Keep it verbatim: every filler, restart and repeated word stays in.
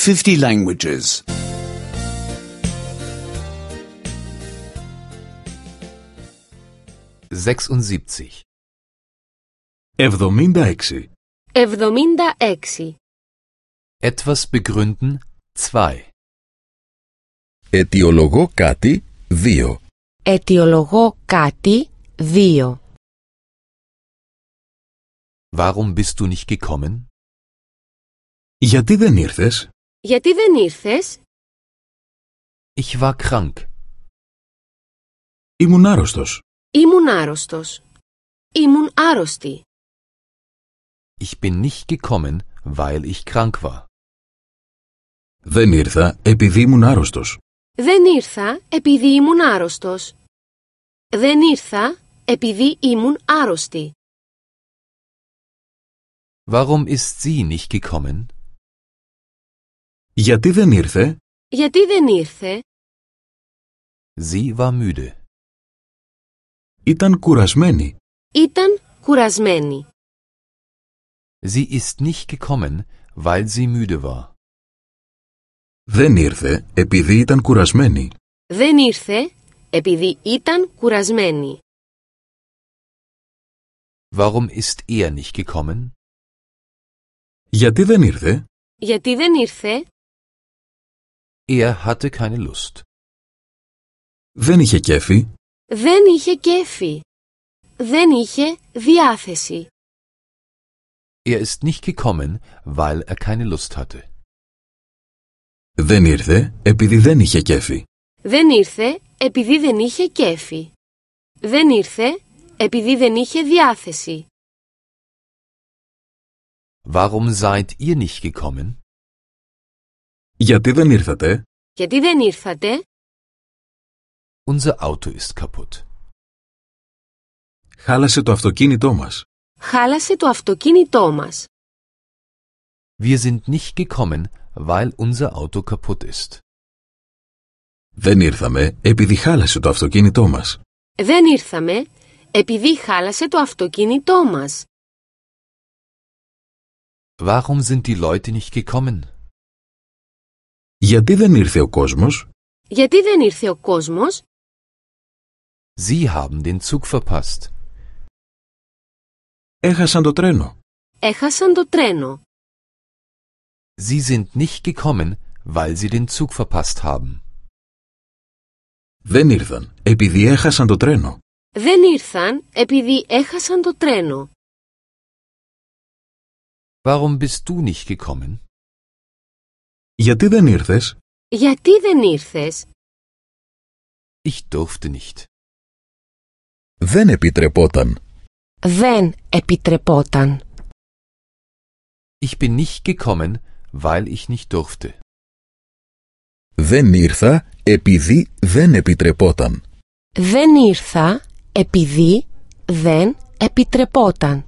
fifty languages. sechsundsiebzig. εβδομήντα έξι. εβδομήντα έξι. Etwas begründen zwei. Αιτιολογώ κάτι δύο. Αιτιολογώ κάτι δύο. Warum bist du nicht gekommen? Γιατί δεν ήρθες? Γιατί δεν ήρθες? Ich war krank. Ήμουν άρρωστος. Ήμουν άρρωστος. Ήμουν άρρωστη. Ich bin nicht gekommen, weil ich krank war. Δεν ήρθα επειδή ήμουν άρρωστος. Δεν ήρθα επειδή ήμουν άρρωστος. Δεν ήρθα επειδή ήμουν άρρωστη. Warum ist sie nicht gekommen? Γιατί δεν ήρθε? Γιατί δεν ήρθε? Sie war müde. Ήταν κουρασμένη. Ήταν κουρασμένη. Sie ist nicht gekommen, weil sie müde war. Δεν ήρθε επειδή ήταν κουρασμένη. Δεν ήρθε επειδή ήταν κουρασμένη. Warum ist er nicht gekommen? Γιατί δεν ήρθε? Γιατί δεν ήρθε? Er hatte keine Lust. Δεν είχε κέφι. Δεν είχε κέφι. Δεν είχε διάθεση. Er ist nicht gekommen, weil er keine Lust hatte. Δεν ήρθε επειδή δεν είχε κέφι. Δεν ήρθε επειδή δεν είχε κέφι. Δεν ήρθε επειδή δεν είχε διάθεση. Warum seid ihr nicht gekommen? Γιατί δεν ήρθατε? Γιατί δεν ήρθατε? Unser Auto ist kaputt. Χάλασε το αυτοκίνητό μας. Χάλασε το αυτοκίνητό μας. Wir sind nicht gekommen, weil unser Auto kaputt ist. Δεν ήρθαμε επειδή χάλασε το αυτοκίνητό μας. Δεν ήρθαμε επειδή χάλασε το αυτοκίνητό μας. Warum sind die Leute nicht gekommen? Γιατί δεν ήρθε ο κόσμος? Γιατί δεν ήρθε ο κόσμος? Sie haben den Zug verpasst. Έχασαν το τρένο. Έχασαν το τρένο. Sie sind nicht gekommen, weil sie den Zug verpasst haben. Δεν ήρθαν επειδή έχασαν το τρένο. Δεν ήρθαν επειδή έχασαν το τρένο. Warum bist du nicht gekommen? Γιατί δεν ήρθες? Γιατί δεν ήρθες? Ich durfte nicht. Δεν επιτρεπόταν. Δεν επιτρεπόταν. Ich bin nicht gekommen, weil ich nicht durfte. Δεν ήρθα επειδή δεν επιτρεπόταν. Δεν ήρθα επειδή δεν επιτρεπόταν.